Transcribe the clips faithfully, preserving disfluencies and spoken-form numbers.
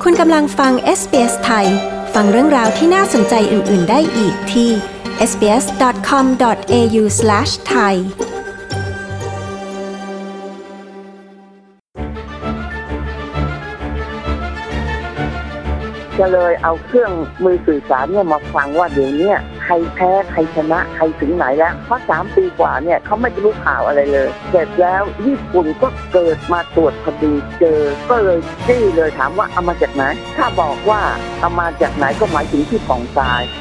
คุณกำลังฟัง เอส บี เอส ไทยฟังเรื่องราวที่น่าสนใจอื่นๆได้อีกที่ เอส บี เอส ดอท คอม ดอท เอ ยู สแลช ไทยจะเลยเอาเครื่องมือสื่อสารเนี่ยมาฟังว่าเดี๋ยวนี้ใครแพ้ใครชนะใครถึงไหนแล้วเพราะสามปีกว่าเนี่ยเขาไม่รู้ข่าวอะไรเลยเสร็จแล้วญี่ปุ่นก็เกิดมาตรวจพอดีเจอก็เลยจี้เลยถามว่าเอามาจากไหนถ้าบอกว่าเอามาจากไหนก็หมายถึงที่ป่องทราย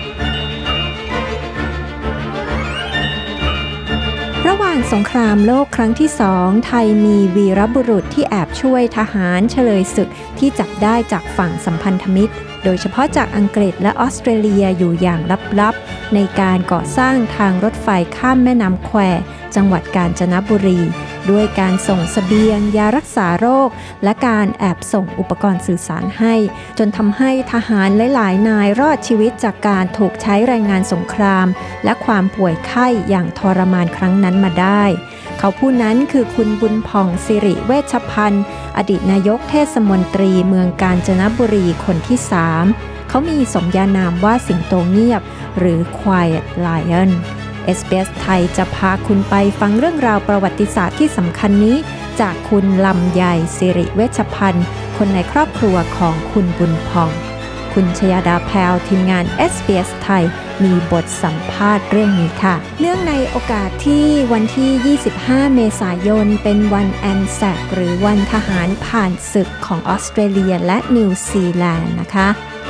ระหว่างสงครามโลกครั้งที่สองไทยมีวีรบุรุษที่แอบช่วยทหารเฉลยศึกที่จับได้จากฝั่งสัมพันธมิตรโดยเฉพาะจากอังกฤษและออสเตรเลียอยู่อย่างลับๆในการก่อสร้างทางรถไฟข้ามแม่น้ำแควจังหวัดกาญจนบุรีด้วยการส่งเสบียงยารักษาโรคและการแอบส่งอุปกรณ์สื่อสารให้จนทำให้ทหารหลายๆนายรอดชีวิตจากการถูกใช้แรงงานสงครามและความป่วยไข้อย่างทรมานครั้งนั้นมาได้เขาผู้นั้นคือคุณบุญผ่องสิริเวชพันธ์อดีตนายกเทศมนตรีเมืองกาญจนบุรีคนที่สามเขามีสมญานามว่าสิงโตเงียบหรือ Quiet Lion เอส บี เอส ไทยจะพาคุณไปฟังเรื่องราวประวัติศาสตร์ที่สำคัญนี้จากคุณลำไยสิริเวชพันธ์คนในครอบครัวของคุณบุญผ่องคุณชยดาแพรวทีมงาน เอส บี เอส ไทยมีบทสัมภาษณ์เรื่องนี้ค่ะเนื่องในโอกาสที่วันที่ยี่สิบห้าเมษายนเป็นวันแอนแซคหรือวันทหารผ่านศึกของออสเตรเลียและนิวซีแลนด์นะคะ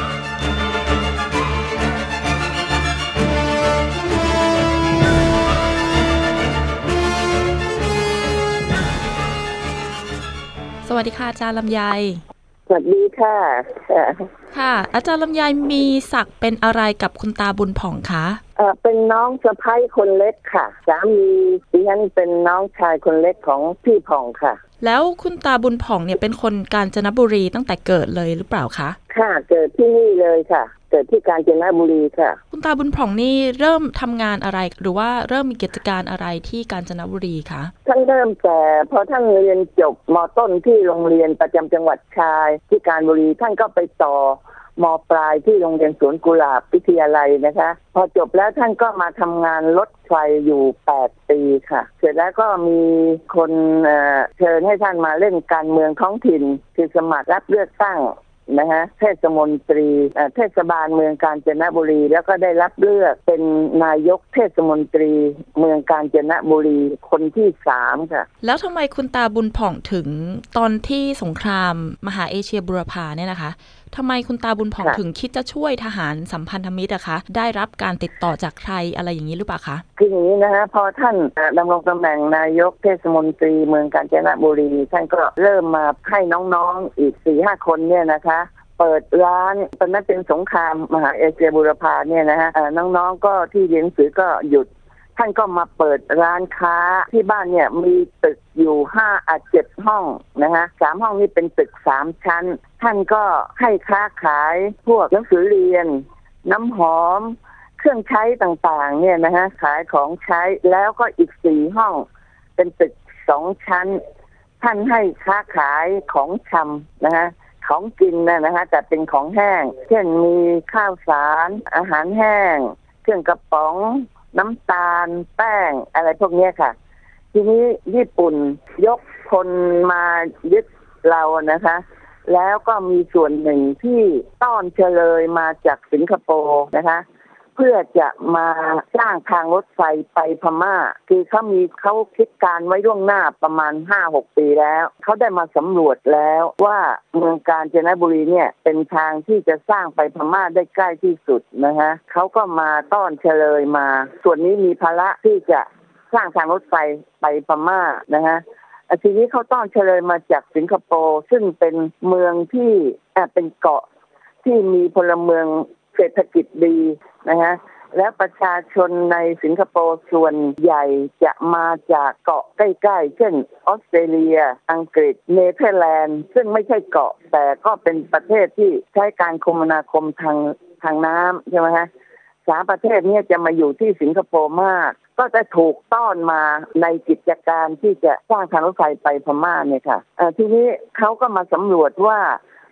สวัสดีค่ะอาจารย์ลำไยสวัสดีค่ะค่ะอาจารย์ลำไยมีศักดิ์เป็นอะไรกับคุณตาบุญผ่องคะเอ่อเป็นน้องสะใภ้คนเล็กค่ะสามีดิฉันเป็นน้องชายคนเล็กของพี่ผ่องค่ะแล้วคุณตาบุญผ่องเนี่ยเป็นคนกาญจนบุรีตั้งแต่เกิดเลยหรือเปล่าคะค่ะเกิดที่นี่เลยค่ะเกิดที่กาญจนบุรีค่ะคุณตาบุญผ่องนี่เริ่มทำงานอะไรหรือว่าเริ่มมีกิจการอะไรที่กาญจนบุรีคะท่านเริ่มแต่พอท่านเรียนจบม.ต้นที่โรงเรียนประจำจังหวัดชายที่กาญจนบุรีท่านก็ไปต่อม.ปลายที่โรงเรียนสวนกุหลาบวิทยาลัยนะคะพอจบแล้วท่านก็มาทำงานรถไฟอยู่แปดปีค่ะเสร็จแล้วก็มีคนเอ่อเชิญให้ท่านมาเล่นการเมืองท้องถิ่นคือสมัครรับเลือกตั้งนะฮะเทศมนตรีเทศบาลเมืองกาญจนบุรีแล้วก็ได้รับเลือกเป็นนายกเทศมนตรีเมืองกาญจนบุรีคนที่สามค่ะแล้วทำไมคุณตาบุญผ่องถึงตอนที่สงครามมหาเอเชียบูรพาเนี่ยนะคะทำไมคุณตาบุญผ่องถึงคิดจะช่วยทหารสัมพันธมิตรอะคะได้รับการติดต่อจากใครอะไรอย่างนี้หรือเปล่าคะคืออย่างนี้นะฮะพอท่านดำรงตำแหน่งนายกเทศมนตรีเมืองกาญจนบุรีท่านก็เริ่มมาให้น้องๆอีก สี่ห้า คนเนี่ยนะคะเปิดร้านตอนนั้นเป็นสงครามมหาเอเชียบูรพาเนี่ยนะฮะน้องๆก็ที่เรียนหนังสือก็หยุดท่านก็มาเปิดร้านค้าที่บ้านเนี่ยมีตึกอยู่ห้าอาจเจ็ดห้องนะฮะสามห้องนี่เป็นตึกสามชั้นท่านก็ให้ค้าขายพวกหนังสือเรียนน้ำหอมเครื่องใช้ต่างๆเนี่ยนะฮะขายของใช้แล้วก็อีกสี่ห้องเป็นตึกสองชั้นท่านให้ค้าขายของชำนะฮะของกินนะนะฮะแต่เป็นของแห้งเช่นมีข้าวสารอาหารแห้งเครื่องกระป๋องน้ำตาลแป้งอะไรพวกนี้ค่ะทีนี้ญี่ปุ่นยกคนมายึดเรานะคะแล้วก็มีส่วนหนึ่งที่ต้อนเฉลยมาจากสิงคโปร์นะคะเพื่อจะมาสร้างทางรถไฟไปพม่าคือเขามีเขาคิดการไว้ล่วงหน้าประมาณ ห้าหก ปีแล้วเขาได้มาสำรวจแล้วว่าเมืองกาญจนบุรีเนี่ยเป็นทางที่จะสร้างไปพม่าได้ใกล้ที่สุดนะคะเขาก็มาต้อนเฉลยมาส่วนนี้มีภาระที่จะสร้างทางรถไฟไปพม่านะคะทีนี้เขาต้อนเฉลยมาจากสิงคโปร์ซึ่งเป็นเมืองที่เป็นเกาะที่มีพลเมืองเศรษฐกิจดีนะฮะแล้วประชาชนในสิงคโปร์ส่วนใหญ่จะมาจากเกาะใกล้ๆเช่นออสเตรเลียอังกฤษเนเธอร์แลนด์ซึ่งไม่ใช่เกาะแต่ก็เป็นประเทศที่ใช้การคมนาคมทางทางน้ำใช่ไหมฮะสามประเทศนี้จะมาอยู่ที่สิงคโปร์มากก็จะถูกต้อนมาในกิจการที่จะสร้างทางรถไฟไปพม่าเนี่ยค่ะทีนี้เขาก็มาสำรวจว่า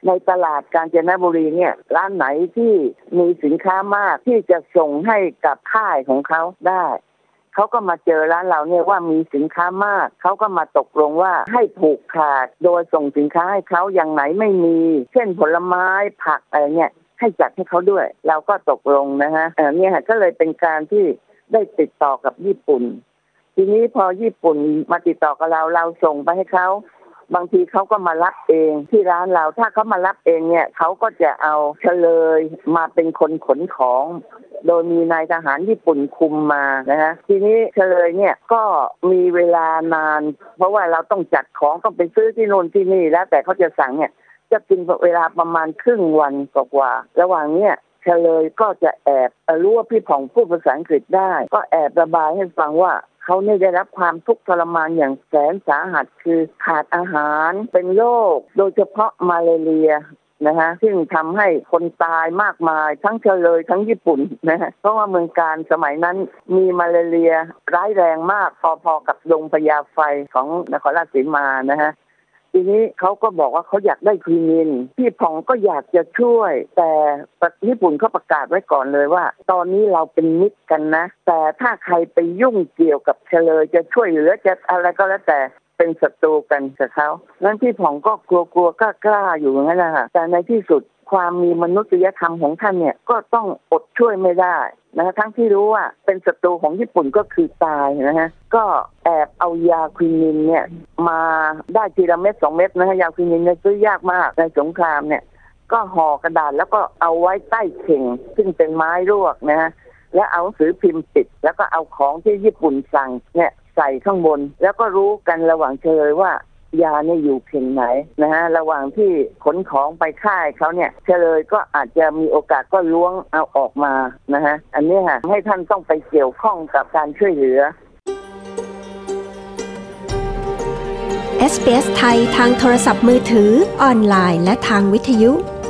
ในตลาดกาญจนบุรีเนี่ยร้านไหนที่มีสินค้ามากที่จะส่งให้กับค่ายของเขาได้เขาก็มาเจอร้านเราเนี่ยว่ามีสินค้ามากเขาก็มาตกลงว่าให้ผูกขาดโดยส่งสินค้าให้เขาอย่างไหนไม่มีเช่นผลไม้ผักอะไรเนี่ยให้จัดให้เขาด้วยเราก็ตกลงนะฮะเออเนี่ยก็เลยเป็นการที่ได้ติดต่อกับญี่ปุ่นทีนี้พอญี่ปุ่นมาติดต่อกับเราเราส่งไปให้เขาบางทีเขาก็มารับเองที่ร้านเราถ้าเขามารับเองเนี่ยเขาก็จะเอาเฉลยมาเป็นคนขนของโดยมีนายทหารญี่ปุ่นคุมมานะฮะทีนี้เฉลยเนี่ยก็มีเวลานานเพราะว่าเราต้องจัดของต้องไปซื้อที่โน่นที่นี่แล้วแต่เขาจะสั่งเนี่ยจะกินเวลาประมาณครึ่งวันกว่าๆระหว่างเนี้ยเฉลยก็จะแอบรู้ว่าพี่ผ่องพูดภาษาอังกฤษได้ก็แอบระบายให้ฟังว่าเขาเนี่ยได้รับความทุกข์ทรมานอย่างแสนสาหัสคือขาดอาหารเป็นโรคโดยเฉพาะมาลาเรียนะฮะซึ่งทำให้คนตายมากมายทั้งเฉลยทั้งญี่ปุ่นนะฮะเพราะว่าเมืองการสมัยนั้นมีมาลาเรียร้ายแรงมากพอๆกับดงพญาไฟของนครราชสีมานะฮะทีนี้เขาก็บอกว่าเขาอยากได้ควินินพี่ผ่องก็อยากจะช่วยแต่ญี่ปุ่นเขาประกาศไว้ก่อนเลยว่าตอนนี้เราเป็นมิตรกันนะแต่ถ้าใครไปยุ่งเกี่ยวกับเฉลยจะช่วยเหลือจะอะไรก็แล้วแต่เป็นศัตรูกันกับเขานั้นพี่ผ่องก็กลัวๆกล้าๆอยู่อย่างนั้นแหละค่ะแต่ในที่สุดความมีมนุษยธรรมของท่านเนี่ยก็ต้องอดช่วยไม่ได้นะทั้งที่รู้ว่าเป็นศัตรูของญี่ปุ่นก็คือตายนะฮะก็แอบเอายาควินินเนี่ยมาได้ทีละเม็ดสองเม็ดนะฮะยาควินินเนี่ยซื้อยากมากในสงครามเนี่ยก็ห่อกระดาษแล้วก็เอาไว้ใต้เข่งซึ่งเป็นไม้รวกนะฮะและเอาหนังสือพิมพ์ติดแล้วก็เอาของที่ญี่ปุ่นสั่งเนี่ยใส่ข้างบนแล้วก็รู้กันระหว่างเฉลยว่ายาเนี่ยอยู่เข่งไหนนะฮะระหว่างที่ขนของไปค่ายเขาเนี่ยเฉลยก็อาจจะมีโอกาสก็ล้วงเอาออกมานะฮะอันนี้ค่ะให้ท่านต้องไปเกี่ยวข้องกับการช่วยเหลือเอส บี เอส ไทยทางโทรศัพท์มือถือออนไลน์และทางวิทยุ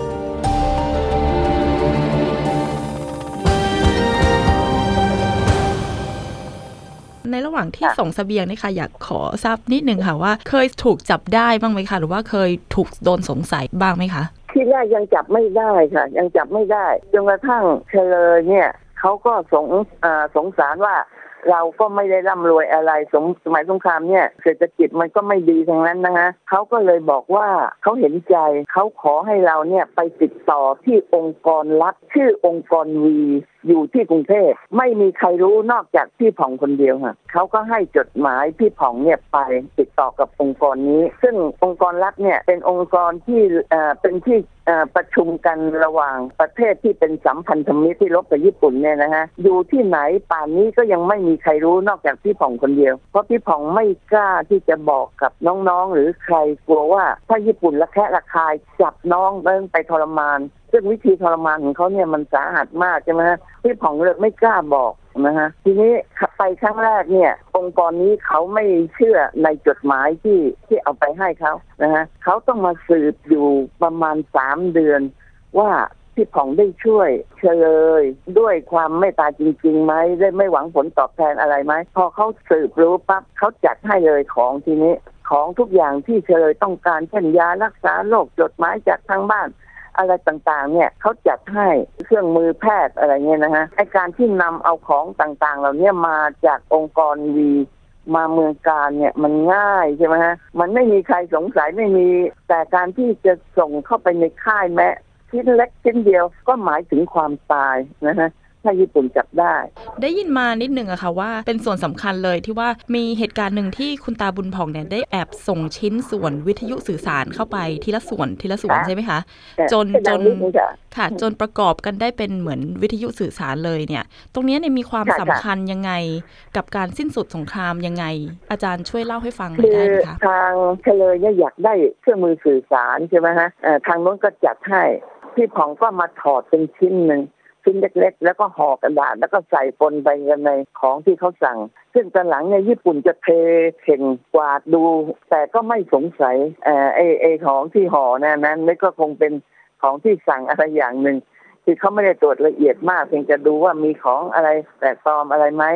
ในระหว่างที่ส่งเสบียงนี่ค่ะอยากขอทราบนิดนึงค่ะว่าเคยถูกจับได้บ้างไหมคะหรือว่าเคยถูกโดนสงสัยบ้างไหมคะที่แรกยังจับไม่ได้ค่ะยังจับไม่ได้จนกระทั่งเฉลยเนี่ยเขาก็สงอ่าสงสารว่าเราก็ไม่ได้ร่ำรวยอะไรสมสมัยสงครามเนี่ยเศรษฐกิจมันก็ไม่ดีทั้งนั้นนะฮะเขาก็เลยบอกว่าเขาเห็นใจเขาขอให้เราเนี่ยไปติดต่อที่องค์กรลับชื่อองค์กรวีอยู่ที่กรุงเทพไม่มีใครรู้นอกจากพี่ผ่องคนเดียวค่ะเขาก็ให้จดหมายพี่ผ่องเนี่ยไปติดต่อกับองค์กรนี้ซึ่งองค์กรลับเนี่ยเป็นองค์กรที่เอ่อเป็นที่เอ่อประชุมกันระหว่างประเทศที่เป็นสัมพันธมิตรที่รบกับญี่ปุ่นเนี่ยนะฮะอยู่ที่ไหนป่านนี้ก็ยังไม่มีใครรู้นอกจากพี่ผ่องคนเดียวเพราะพี่ผ่องไม่กล้าที่จะบอกกับน้องๆหรือใครกลัวว่าถ้าญี่ปุ่นระแคะระคายจับน้องเดินไปทรมานซึ่งวิธีทรมานของเขาเนี่ยมันสาหัสมากใช่ไหมฮะพี่ผ่องเลยไม่กล้าบอกนะฮะทีนี้ไปครั้งแรกเนี่ยองค์กรนี้เขาไม่เชื่อในจดหมายที่ที่เอาไปให้เขานะฮะเขาต้องมาสืบอยู่ประมาณสามเดือนว่าพี่ผ่องได้ช่วยเฉลยด้วยความเมตตาจริงๆไหมได้ไม่หวังผลตอบแทนอะไรไหมพอเขาสืบรู้ปั๊บเขาจัดให้เลยของทีนี้ของทุกอย่างที่เฉลยต้องการเช่นยารักษาโรคจดหมายจากทางบ้านอะไรต่างๆเนี่ยเขาจัดให้เครื่องมือแพทย์อะไรเงี้ยนะฮะไอ้การที่นำเอาของต่างๆเหล่านี้มาจากองค์กรวีมาเมืองการเนี่ยมันง่ายใช่ไหมฮะมันไม่มีใครสงสัยไม่มีแต่การที่จะส่งเข้าไปในค่ายแม้ชิ้นเล็กชิ้นเดียวก็หมายถึงความตายนะฮะถ้าญี่ปุ่นจับได้ได้ยินมานิดนึงอะค่ะว่าเป็นส่วนสำคัญเลยที่ว่ามีเหตุการณ์หนึ่งที่คุณตาบุญผ่องเนี่ยได้แอบส่งชิ้นส่วนวิทยุสื่อสารเข้าไปทีละส่วนทีละส่วนใช่ไหมคะจนจนค่ะจนประกอบกันได้เป็นเหมือนวิทยุสื่อสารเลยเนี่ยตรงนี้เนี่ยมีความสำคัญยังไงกับการสิ้นสุดสงครามยังไงอาจารย์ช่วยเล่าให้ฟังหน่อยได้ไหมคะทางเฉลยเนี่ยอยากได้เครื่องมือสื่อสารใช่ไหมฮะทางโน้นก็จัดให้พี่ผ่องก็มาถอดเป็นชิ้นหนึ่งชิ้นเล็กๆแล้วก็ห่อกระดาษแล้วก็ใส่ปนไปกันในของที่เขาสั่งซึ่งตอนหลังเนี่ยญี่ปุ่นจะเทเข่งกวาดดูแต่ก็ไม่สงสัยเอ่อไอ้ไอ้ของที่ห่อนั้นนั้นนี่ก็คงเป็นของที่สั่งอะไรอย่างหนึ่งที่เขาไม่ได้ตรวจละเอียดมากเพียงจะดูว่ามีของอะไรแปลกปลอมอะไรไหม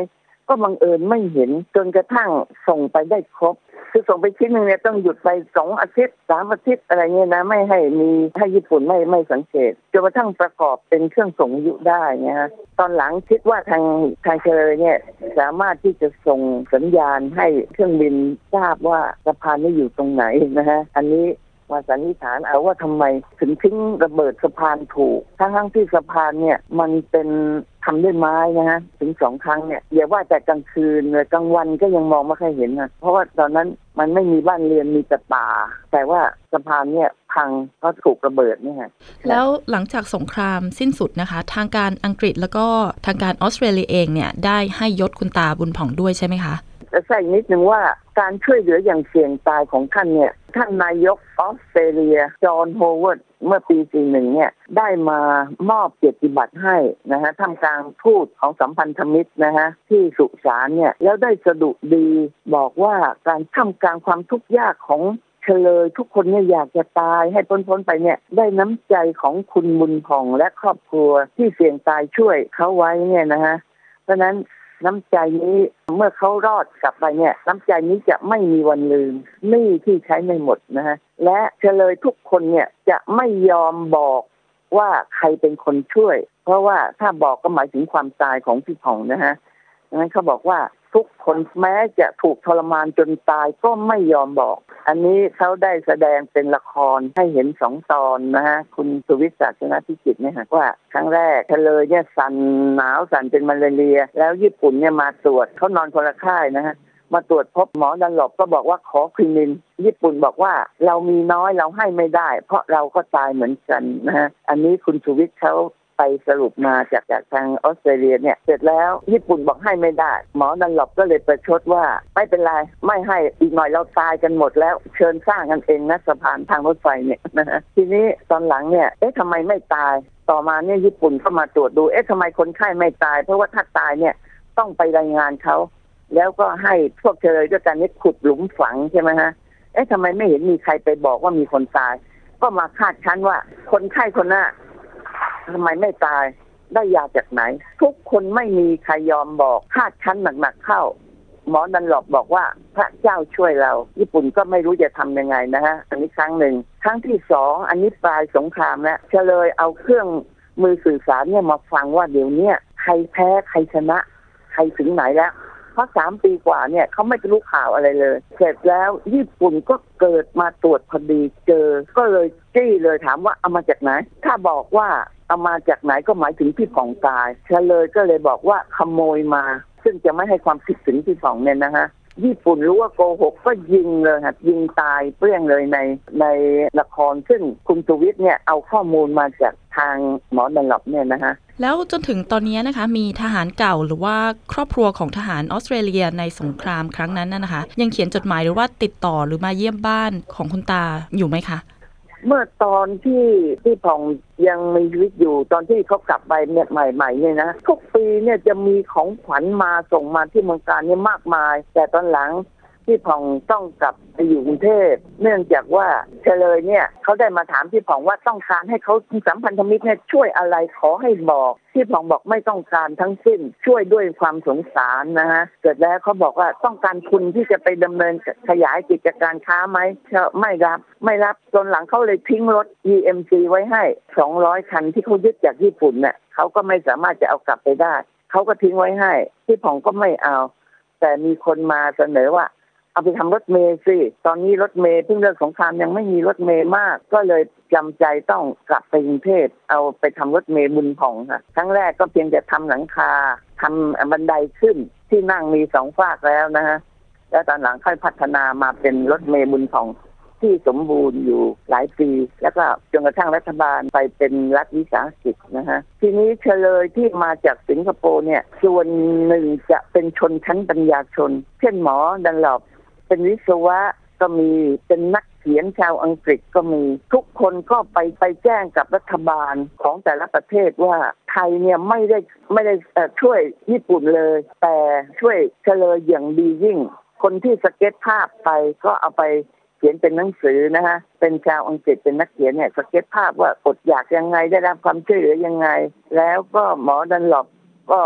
ก็บังเอิญไม่เห็นจนกระทั่งส่งไปได้ครบคือส่งไปชิ้นนึงเนี่ยต้องหยุดไปสองอาทิตย์สามอาทิตย์อะไรเงี้ยนะไม่ให้มีให้ญี่ปุ่นไม่ไม่สังเกตจนกระทั่งประกอบเป็นเครื่องส่งวิทยุได้นะฮะตอนหลังคิดว่าทางทางเชลเนี่ยสามารถที่จะส่งสัญญาณให้เครื่องบินทราบว่าสะพานนี้อยู่ตรงไหนนะฮะอันนี้มาสันนิษฐานเอาว่าทำไมถึงทิ้งระเบิดสะพานถูกทั้งๆที่สะพานเนี่ยมันเป็นทำด้วยไม้นะฮะถึงสองครั้งเนี่ยอย่าว่าแต่กลางคืนเลยกลางวันก็ยังมองไม่ค่อยเห็นนะเพราะว่าตอนนั้นมันไม่มีบ้านเรือนมีแต่ป่าแต่ว่าสะพานเนี่ยพังเพราะถูกระเบิดนี่ฮะแล้วหลังจากสงครามสิ้นสุดนะคะทางการอังกฤษแล้วก็ทางการออสเตรเลียเองเนี่ยได้ให้ยศคุณตาบุญผ่องด้วยใช่ไหมคะจะใส่นิดนึงว่าการช่วยเหลืออย่างเสี่ยงตายของท่านเนี่ยท่านนายกออสเตรเลียจอห์นโฮเวิร์ดเมื่อปีสี่สิบเอ็ดเนี่ยได้มามอบเกียรติบัตรให้นะฮะท่ามกลางทูตของสัมพันธมิตรนะฮะที่สุสานเนี่ยแล้วได้สดุดีบอกว่าการท่ามกลางความทุกข์ยากของเฉลยทุกคนเนี่ยอยากจะตายให้พ้นๆไปเนี่ยได้น้ำใจของคุณบุญผ่องและครอบครัวที่เสี่ยงตายช่วยเขาไว้เนี่ยนะฮะเพราะนั้นน้ำใจนี้เมื่อเขารอดกลับไปเนี่ยน้ำใจนี้จะไม่มีวันลืมหนี้ที่ใช้ไม่หมดนะฮะและเฉลยทุกคนเนี่ยจะไม่ยอมบอกว่าใครเป็นคนช่วยเพราะว่าถ้าบอกก็หมายถึงความตายของพี่ผ่องนะฮะดังนั้นเขาบอกว่าทุกคนแม้จะถูกทรมานจนตายก็ไม่ยอมบอกอันนี้เขาได้แสดงเป็นละครให้เห็นสองตอนนะฮะคุณสุวิทย์ศาสนพิจิตรเนี่ยฮะว่าครั้งแรกเฉลยเนี่ยสั่นหนาวสั่นเป็นมาลาเรียแล้วญี่ปุ่นเนี่ยมาตรวจเขานอนคนละค่ายนะฮะมาตรวจพบหมอดันหลบก็บอกว่าขอควินินญี่ปุ่นบอกว่าเรามีน้อยเราให้ไม่ได้เพราะเราก็ตายเหมือนกันนะฮะอันนี้คุณสุวิทย์เขาไปสรุปมาจากจากทางออสเตรเลียเนี่ยเสร็จแล้วญี่ปุ่นบอกให้ไม่ได้หมอดันหลบก็เลยประชดว่าไม่เป็นไรไม่ให้อีกหน่อยเราตายกันหมดแล้วเชิญสร้างกันเองนะสะพานทางรถไฟเนี่ยนะฮะทีนี้ตอนหลังเนี่ยเอ๊ะทำไมไม่ตายต่อมาเนี่ยญี่ปุ่นก็มาตรวจดูเอ๊ะทำไมคนไข้ไม่ตายเพราะว่าถ้าตายเนี่ยต้องไปรายงานเขาแล้วก็ให้พวกเฉลยด้วยกันนี่ขุดหลุมฝังใช่ไหมฮะเอ๊ะทำไมไม่เห็นมีใครไปบอกว่ามีคนตายก็มาคาดคั้นว่าคนไข้คนน่ะทำไมไม่ตายได้ยาจากไหนทุกคนไม่มีใครยอมบอกคาดคั้นหนักๆเข้าหมอดันหลบบอกว่าพระเจ้าช่วยเราญี่ปุ่นก็ไม่รู้จะทำยังไงนะฮะอันนี้ครั้งหนึ่งครั้งที่สองอันนี้ปลายสงครามแล้วเฉลยเอาเครื่องมือสื่อสารเนี่ยมาฟังว่าเดี๋ยวนี้ใครแพ้ใครชนะใครถึงไหนแล้วเพราะสามปีกว่าเนี่ยเขาไม่รู้ข่าวอะไรเลยเสร็จแล้วญี่ปุ่นก็เกิดมาตรวจพอดีเจอก็เลยจี้เลยถามว่าเอามาจากไหนถ้าบอกว่าเอามาจากไหนก็หมายถึงพี่ผ่องตายเฉลยก็เลยบอกว่าขโมยมาซึ่งจะไม่ให้ความผิดถึงพี่ผ่องเนี่ยนะฮะญี่ปุ่นรู้ว่าโกหกก็ยิงเลยครับยิงตายเปรี้ยงเลยในในละครซึ่งคุณสุวิทย์เนี่ยเอาข้อมูลมาจากทางหมอดันหลบเนี่ยนะฮะแล้วจนถึงตอนนี้นะคะมีทหารเก่าหรือว่าครอบครัวของทหารออสเตรเลียในสงครามครั้งนั้นนะคะยังเขียนจดหมายหรือว่าติดต่อหรือมาเยี่ยมบ้านของคุณตาอยู่ไหมคะเมื่อตอนที่ที่ผ่องยังมีชีวิตอยู่ตอนที่เขากลับไปเนี่ยใหม่ๆเนี่ยนะทุกปีเนี่ยจะมีของขวัญมาส่งมาที่เมืองการเนี่ยมากมายแต่ตอนหลังพี่ผ่องต้องกลับไปอยู่กรุงเทพเนื่องจากว่าเฉลยเนี่ยเขาได้มาถามพี่ผ่องว่าต้องการให้เขาสัมพันธมิตรเนี่ยช่วยอะไรขอให้บอกพี่ผ่องบอกไม่ต้องการทั้งสิ้นช่วยด้วยความสงสารนะฮะเกิดแล้วเขาบอกว่าต้องการทุนที่จะไปดำเนินขยายกิจการค้าไหมไม่รับไม่รับจนหลังเขาเลยทิ้งรถ อี เอ็ม ซี ไว้ให้สองร้อยคันที่เขายึดจากญี่ปุ่นเนี่ยเขาก็ไม่สามารถจะเอากลับไปได้เขาก็ทิ้งไว้ให้พี่ผ่องก็ไม่เอาแต่มีคนมาเสนอว่าเอาไปทำรถเมล์สิตอนนี้รถเมล์เพิ่งเลิกสงครามยังไม่มีรถเมล์มากก็เลยจำใจต้องกลับไปกรุงเทพเอาไปทำรถเมล์บุญผ่องค่ะครั้งแรกก็เพียงจะทำหลังคาทำบันไดขึ้นที่นั่งมีสองฝากแล้วนะฮะแล้วตอนหลังค่อยพัฒนามาเป็นรถเมล์บุญผ่องที่สมบูรณ์อยู่หลายปีแล้วก็จนกระทั่งรัฐบาลไปเป็นรัฐวิสาหกิจนะฮะทีนี้เฉลยที่มาจากสิงคโปร์เนี่ยส่วนหนึ่งจะเป็นชนชั้นปัญญาชนเช่นหมอดันหลบเป็นวิศวะก็มีเป็นนักเขียนชาวอังกฤษก็มีทุกคนก็ไปไปแจ้งกับรัฐบาลของแต่ละประเทศว่าไทยเนี่ยไม่ได้ไม่ได้ช่วยญี่ปุ่นเลยแต่ช่วยเฉลยอย่างดียิ่งคนที่สเก็ตภาพไปก็เอาไปเขียนเป็นหนังสือนะฮะเป็นชาวอังกฤษเป็นนักเขียนเนี่ยสเก็ตภาพว่าอดอยากยังไงได้รับความช่วยเหลือยังไงแล้วก็หมอดันหลบก็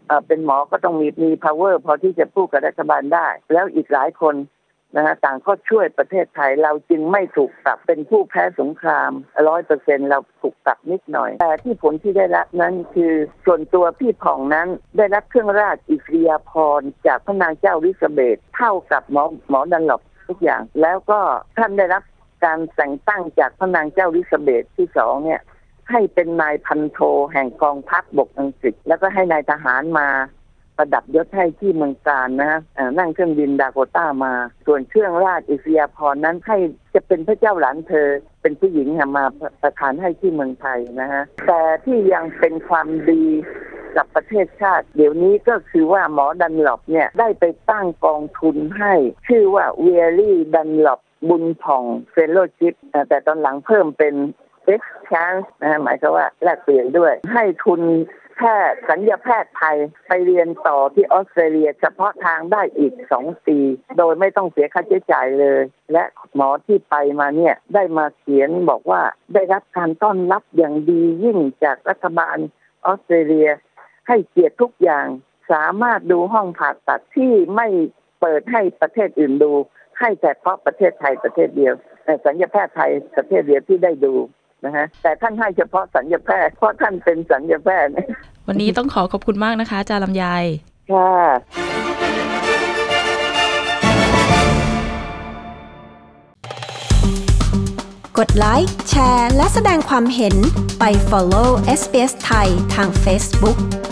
เอ่อเป็นหมอก็ต้องมีมี power พอที่จะพูดกับรัฐบาลได้แล้วอีกหลายคนนะฮะต่างก็ช่วยประเทศไทยเราจึงไม่ถูกตัดเป็นผู้แพ้สงคราม ร้อยเปอร์เซ็นต์ เราถูกตัดนิดหน่อยแต่ที่ผลที่ได้รับนั้นคือส่วนตัวพี่ผ่องนั้นได้รับเครื่องราชอิสริยาภรณ์จากพระนางเจ้าอลิซาเบธเท่ากับหมอหมอดันลอปทุกอย่างแล้วก็ท่านได้รับการแต่งตั้งจากพระนางเจ้าอลิซาเบธที่สองเนี่ยให้เป็นนายพันโทแห่งกองทัพบกอังกฤษแล้วก็ให้นายทหารมาประดับยศให้ที่เมืองกาญนะฮะนั่งเครื่องบินดาโกต้ามาส่วนเครื่องราชอิสริยาภรณ์นั้นให้จะเป็นพระเจ้าหลานเธอเป็นผู้หญิงมาประทานให้ที่เมืองไทยนะฮะแต่ที่ยังเป็นความดีกับประเทศชาติเดี๋ยวนี้ก็คือว่าหมอดันลอปเนี่ยได้ไปตั้งกองทุนให้ชื่อว่าเวลลี่ดันลอปบุญผ่องเฟลโลชิพแต่ตอนหลังเพิ่มเป็นexchange นะฮะหมายความว่าแลกเปลี่ยนด้วยให้ทุนแพทย์ศัลยแพทย์ไทยไปเรียนต่อที่ออสเตรเลียเฉพาะทางได้อีกสองปีโดยไม่ต้องเสียค่าใช้จ่ายเลยและหมอที่ไปมาเนี่ยได้มาเขียนบอกว่าได้รับการต้อนรับอย่างดียิ่งจากรัฐบาลออสเตรเลียให้เกียรติทุกอย่างสามารถดูห้องผ่าตัดที่ไม่เปิดให้ประเทศอื่นดูให้แต่เฉพาะประเทศไทยประเทศเดียวศัลยแพทย์ไทยประเทศเดียวที่ได้ดูนะฮะแต่ท่านให้เฉพาะศัลยแพทย์เพราะท่านเป็นศัลยแพทย์วันนี้ต้องขอขอบคุณมากนะคะอาจารย์ลำไยค่ะกดไลค์แชร์และแสดงความเห็นไป follow เอส บี เอส ไทยทาง Facebook